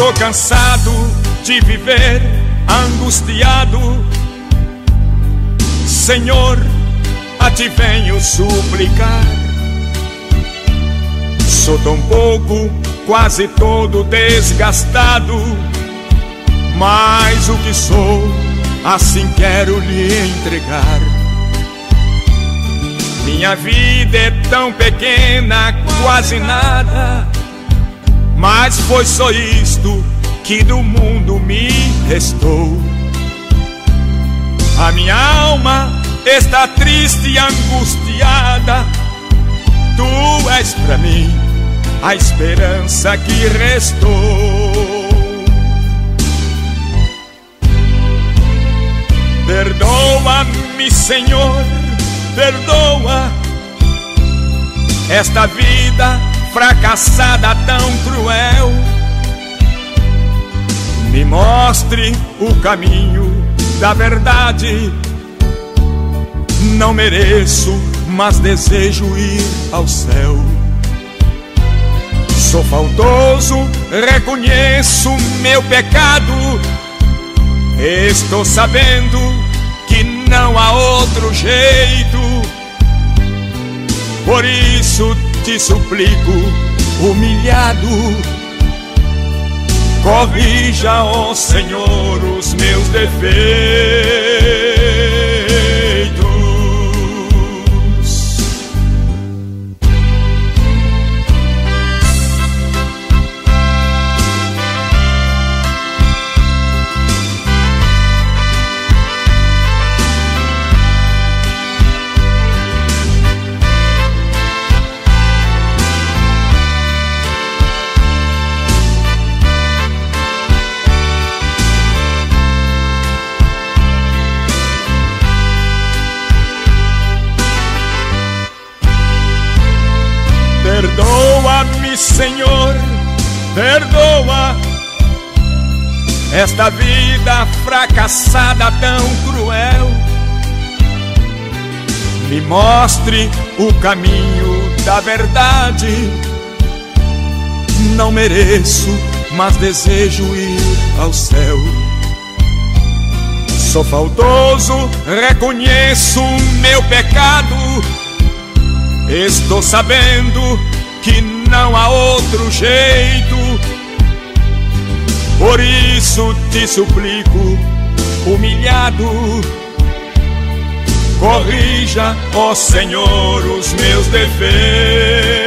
Tô cansado de viver angustiado. Senhor, a ti venho suplicar. Sou tão pouco, quase todo desgastado, mas o que sou, assim quero lhe entregar. Minha vida é tão pequena, quase nada, mas foi só isto que do mundo me restou. A minha alma está triste e angustiada. Tu és pra mim a esperança que restou. Perdoa-me, Senhor, perdoa esta vida fracassada tão cruel. Me mostre o caminho da verdade. Não mereço, mas desejo ir ao céu. Sou faltoso, reconheço meu pecado. Estou sabendo que não há outro jeito. Por isso te suplico, humilhado, corrija, ó Senhor, os meus defeitos. Perdoa-me, Senhor, perdoa esta vida fracassada tão cruel. Me mostre o caminho da verdade. Não mereço, mas desejo ir ao céu. Sou faltoso, reconheço meu pecado. Estou sabendo que não há outro jeito. Por isso te suplico, humilhado, corrija, ó Senhor, os meus defeitos.